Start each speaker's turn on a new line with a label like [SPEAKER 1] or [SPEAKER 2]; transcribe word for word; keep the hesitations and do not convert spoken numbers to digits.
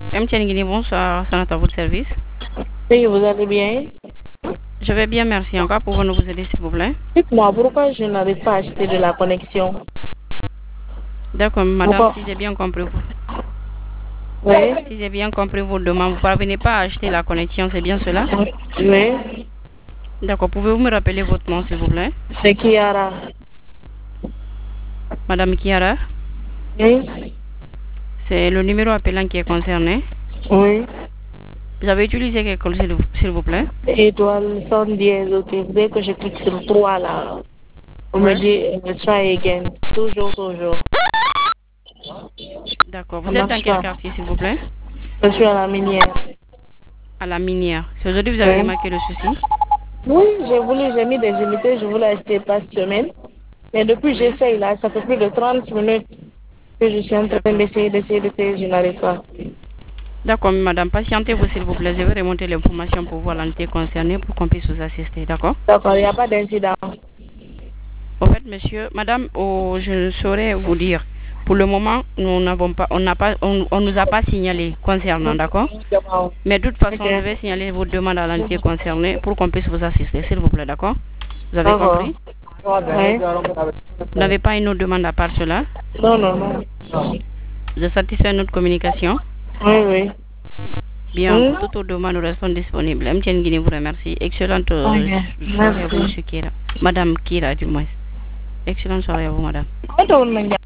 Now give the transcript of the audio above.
[SPEAKER 1] M T N Guinée, bonsoir, c'est à votre service.
[SPEAKER 2] Oui, vous allez bien?
[SPEAKER 1] Je vais bien, merci. Encore, pouvons-nous vous aider, s'il vous plaît?
[SPEAKER 2] Dites-moi, pourquoi je n'arrive pas à acheter de la connexion?
[SPEAKER 1] D'accord, madame,
[SPEAKER 2] Pourquoi?
[SPEAKER 1] si j'ai bien compris vous.
[SPEAKER 2] Oui.
[SPEAKER 1] Si j'ai bien compris vos demandes, vous ne parvenez pas à acheter la connexion, c'est bien cela?
[SPEAKER 2] Oui.
[SPEAKER 1] D'accord, pouvez-vous me rappeler votre nom, s'il vous plaît?
[SPEAKER 2] C'est Kiara.
[SPEAKER 1] Madame Kiara,
[SPEAKER 2] Oui.
[SPEAKER 1] c'est le numéro appelant qui est concerné.
[SPEAKER 2] Oui.
[SPEAKER 1] Vous avez utilisé quel code, s'il vous- s'il vous plaît?
[SPEAKER 2] Étoile cent dièse, ok. Dès que je clique sur le trois là, on me
[SPEAKER 1] Oui.
[SPEAKER 2] dit euh, try again. Toujours, toujours.
[SPEAKER 1] D'accord,
[SPEAKER 2] Ça
[SPEAKER 1] vous êtes dans
[SPEAKER 2] marche
[SPEAKER 1] quel
[SPEAKER 2] pas.
[SPEAKER 1] quartier, s'il vous plaît?
[SPEAKER 2] Je suis à la minière.
[SPEAKER 1] À la minière. C'est aujourd'hui que vous avez
[SPEAKER 2] Oui.
[SPEAKER 1] remarqué le souci?
[SPEAKER 2] Oui, j'ai voulu, j'ai mis des unités, je voulais acheter par semaine. Mais depuis
[SPEAKER 1] Oui.
[SPEAKER 2] j'essaye là, ça fait plus de trente minutes que je suis en train
[SPEAKER 1] D'accord.
[SPEAKER 2] d'essayer, d'essayer, d'essayer, je n'arrive pas.
[SPEAKER 1] D'accord, madame, patientez-vous, s'il vous plaît. Je vais remonter l'information pour voir l'entité concernée pour qu'on puisse vous assister, d'accord?
[SPEAKER 2] D'accord, il n'y a pas d'incident.
[SPEAKER 1] En fait, monsieur, madame, oh, je ne saurais vous dire. Pour le moment, nous n'avons pas, on n'a pas, on, on nous a pas signalé concernant, d'accord? Mais de toute façon, je
[SPEAKER 2] Ok.
[SPEAKER 1] vais signaler vos demandes à l'entité concernée pour qu'on puisse vous assister, s'il vous plaît, d'accord? Vous avez
[SPEAKER 2] D'accord.
[SPEAKER 1] compris?
[SPEAKER 2] Oui.
[SPEAKER 1] Vous n'avez pas une autre demande à part cela?
[SPEAKER 2] Non, non, non.
[SPEAKER 1] Vous êtes satisfait de notre communication?
[SPEAKER 2] Oui, oui.
[SPEAKER 1] Bien,
[SPEAKER 2] Hmm?
[SPEAKER 1] pour toute autre demande, nous restons disponibles. M T N Guinée vous remercie. Excellente euh,
[SPEAKER 2] Ok.
[SPEAKER 1] soirée à vous,
[SPEAKER 2] Merci.
[SPEAKER 1] monsieur Kira. Madame Kira, du moins. Excellente soirée à vous, madame.
[SPEAKER 2] Attends,